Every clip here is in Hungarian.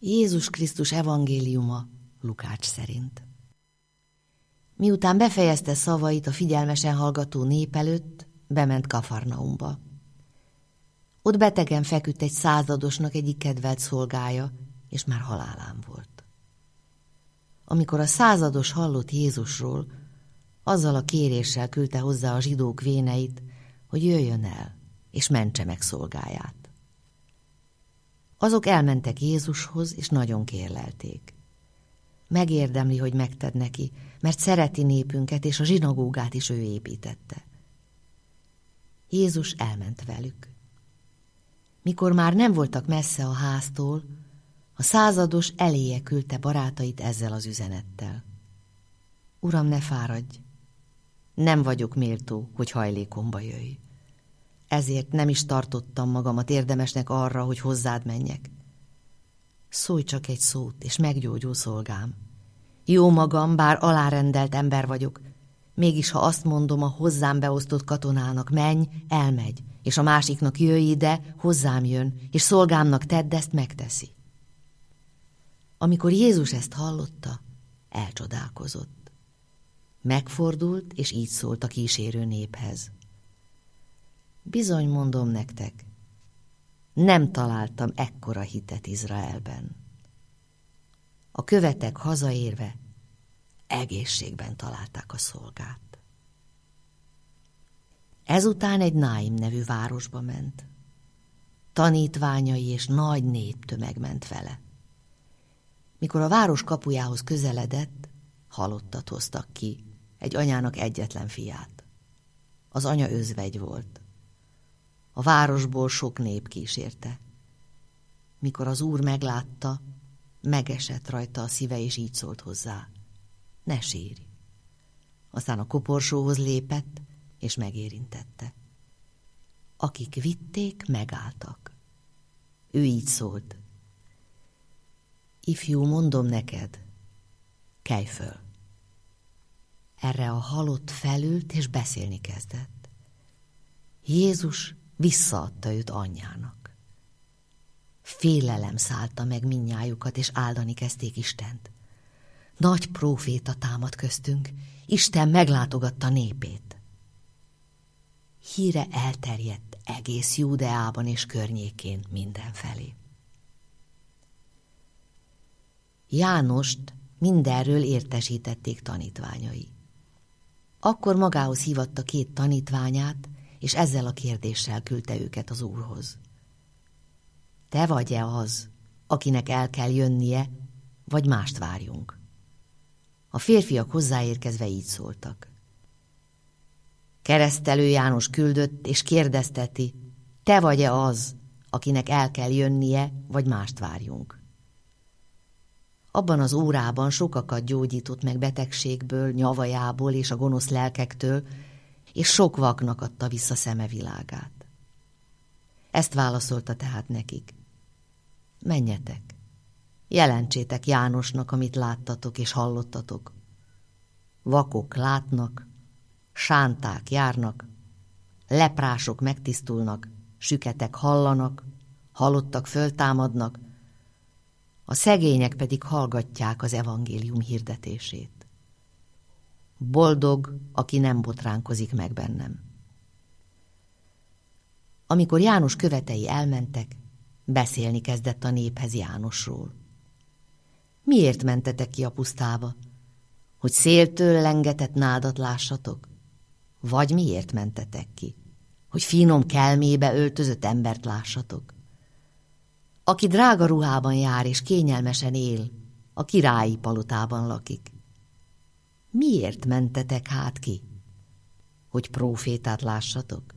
Jézus Krisztus evangéliuma Lukács szerint. Miután befejezte szavait a figyelmesen hallgató nép előtt, bement Kafarnaumba. Ott betegen feküdt egy századosnak egyik kedvelt szolgája, és már halálán volt. Amikor a százados hallott Jézusról, azzal a kéréssel küldte hozzá a zsidók véneit, hogy jöjjön el, és mentse meg szolgáját. Azok elmentek Jézushoz, és nagyon kérlelték. Megérdemli, hogy megted neki, mert szereti népünket, és a zsinagógát is ő építette. Jézus elment velük. Mikor már nem voltak messze a háztól, a százados eléje küldte barátait ezzel az üzenettel. Uram, ne fáradj! Nem vagyok méltó, hogy hajlékomba jöjj. Ezért nem is tartottam magamat érdemesnek arra, hogy hozzád menjek. Szólj csak egy szót, és meggyógyul szolgám. Jó magam, bár alárendelt ember vagyok, mégis ha azt mondom a hozzám beosztott katonának, menj, elmegy, és a másiknak jöjj ide, hozzám jön, és szolgámnak tedd, ezt megteszi. Amikor Jézus ezt hallotta, elcsodálkozott. Megfordult, és így szólt a kísérő néphez. Bizony mondom nektek, nem találtam ekkora hitet Izraelben. A követek hazaérve egészségben találták a szolgát. Ezután egy Náim nevű városba ment. Tanítványai és nagy néptömeg ment vele. Mikor a város kapujához közeledett, halottat hoztak ki, egy anyának egyetlen fiát. Az anya özvegy volt. A városból sok nép kísérte. Mikor az Úr meglátta, megesett rajta a szíve, és így szólt hozzá. Ne sírj! Aztán a koporsóhoz lépett, és megérintette. Akik vitték, megálltak. Ő így szólt. Ifjú, mondom neked, kelj föl! Erre a halott felült, és beszélni kezdett. Jézus visszaadta őt anyjának. Félelem szállta meg mindnyájukat, és áldani kezdték Istent. Nagy próféta támad köztünk, Isten meglátogatta népét. Híre elterjedt egész Júdeában és környékén mindenfelé. Jánost mindenről értesítették tanítványai. Akkor magához hívatta 2 tanítványát, és ezzel a kérdéssel küldte őket az Úrhoz. Te vagy-e az, akinek el kell jönnie, vagy mást várjunk? A férfiak hozzáérkezve így szóltak. Keresztelő János küldött, és kérdezteti, te vagy-e az, akinek el kell jönnie, vagy mást várjunk? Abban az órában sokakat gyógyított meg betegségből, nyavajából és a gonosz lelkektől, és sok vaknak adta vissza szemevilágát. Ezt válaszolta tehát nekik. Menjetek, jelentsétek Jánosnak, amit láttatok és hallottatok. Vakok látnak, sánták járnak, leprások megtisztulnak, süketek hallanak, halottak föltámadnak, a szegények pedig hallgatják az evangélium hirdetését. Boldog, aki nem botránkozik meg bennem. Amikor János követei elmentek, beszélni kezdett a néphez Jánosról. Miért mentetek ki a pusztába? Hogy széltől lengetett nádat lássatok? Vagy miért mentetek ki? Hogy finom kelmébe öltözött embert lássatok? Aki drága ruhában jár és kényelmesen él, a királyi palotában lakik. Miért mentetek hát ki? Hogy prófétát lássatok?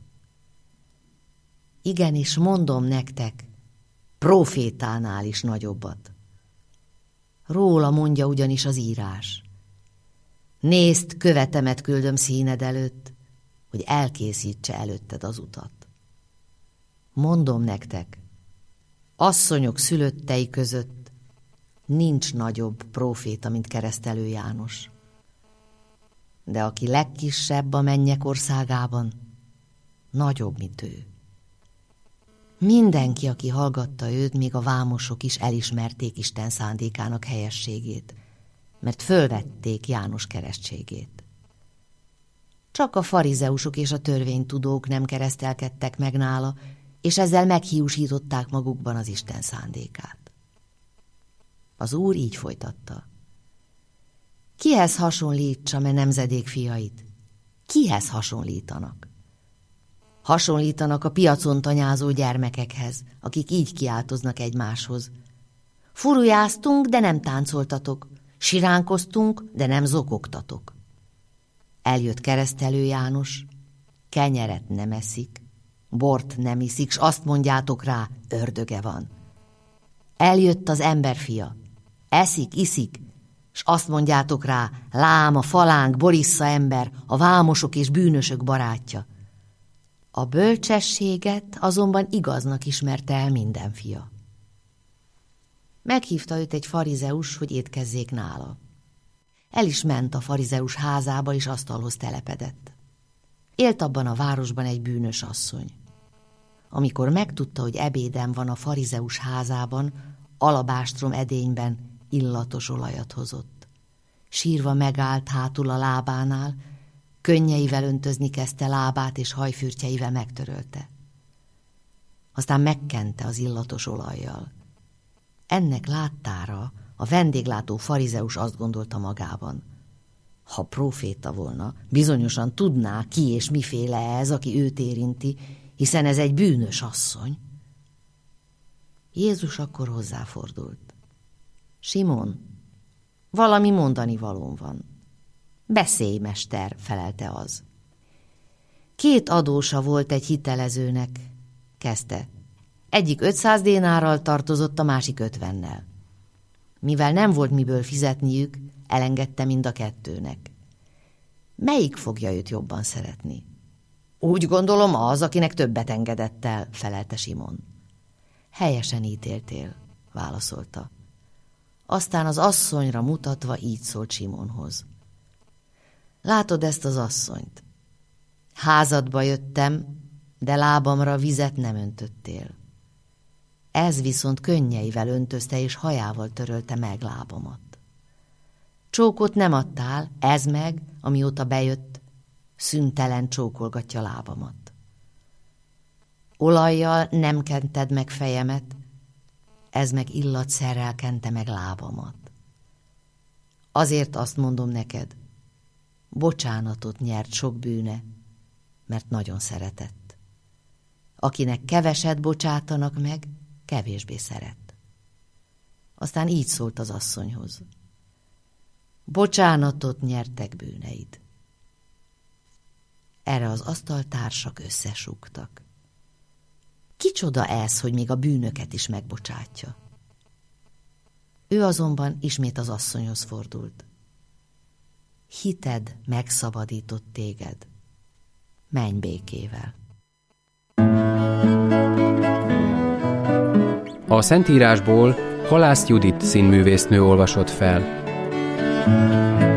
Igenis, mondom nektek, prófétánál is nagyobbat. Róla mondja ugyanis az írás. Nézd, követemet küldöm színed előtt, hogy elkészítse előtted az utat. Mondom nektek, asszonyok szülöttei között nincs nagyobb próféta, mint Keresztelő János. De aki legkisebb a mennyek országában, nagyobb, mint ő. Mindenki, aki hallgatta őt, még a vámosok is elismerték Isten szándékának helyességét, mert fölvették János keresztségét. Csak a farizeusok és a törvénytudók nem keresztelkedtek meg nála, és ezzel meghiúsították magukban az Isten szándékát. Az Úr így folytatta. Kihez hasonlítsam e nemzedék fiait? Kihez hasonlítanak? Hasonlítanak a piacon tanyázó gyermekekhez, akik így kiáltoznak egymáshoz. Furujáztunk, de nem táncoltatok, siránkoztunk, de nem zokogtatok. Eljött Keresztelő János, kenyeret nem eszik, bort nem iszik, s azt mondjátok rá, ördöge van. Eljött az emberfia, eszik, iszik, s azt mondjátok rá, lám a falánk, borissza ember, a vámosok és bűnösök barátja. A bölcsességet azonban igaznak ismerte el minden fia. Meghívta őt egy farizeus, hogy étkezzék nála. El is ment a farizeus házába, és asztalhoz telepedett. Élt abban a városban egy bűnös asszony. Amikor megtudta, hogy ebéden van a farizeus házában, alabástrom edényben illatos olajat hozott. Sírva megállt hátul a lábánál, könnyeivel öntözni kezdte lábát, és hajfürtjeivel megtörölte. Aztán megkente az illatos olajjal. Ennek láttára a vendéglátó farizeus azt gondolta magában. Ha próféta volna, bizonyosan tudná, ki és miféle ez, aki őt érinti, hiszen ez egy bűnös asszony. Jézus akkor hozzáfordult. Simon, valami mondani valóm van. Beszélj, mester, felelte az. 2 adósa volt egy hitelezőnek, kezdte. Egyik 500 dénárral tartozott, a másik 50-nel. Mivel nem volt miből fizetniük, elengedte mind a 2-nek. Melyik fogja őt jobban szeretni? Úgy gondolom az, akinek többet engedett el, felelte Simon. Helyesen ítéltél, válaszolta. Aztán az asszonyra mutatva így szólt Simonhoz. Látod ezt az asszonyt? Házadba jöttem, de lábamra vizet nem öntöttél. Ez viszont könnyeivel öntözte, és hajával törölte meg lábamat. Csókot nem adtál, ez meg, amióta bejött, szüntelen csókolgatja lábamat. Olajjal nem kented meg fejemet, ez meg illatszerrel kente meg lábamat. Azért azt mondom neked, bocsánatot nyert sok bűne, mert nagyon szeretett. Akinek keveset bocsátanak meg, kevésbé szeret. Aztán így szólt az asszonyhoz. Bocsánatot nyertek bűneid. Erre az asztaltársak összesúgtak. Kicsoda ez, hogy még a bűnöket is megbocsátja? Ő azonban ismét az asszonyhoz fordult. Hited megszabadított téged. Menj békével. A Szentírásból Halász Judit színművésznő olvasott fel.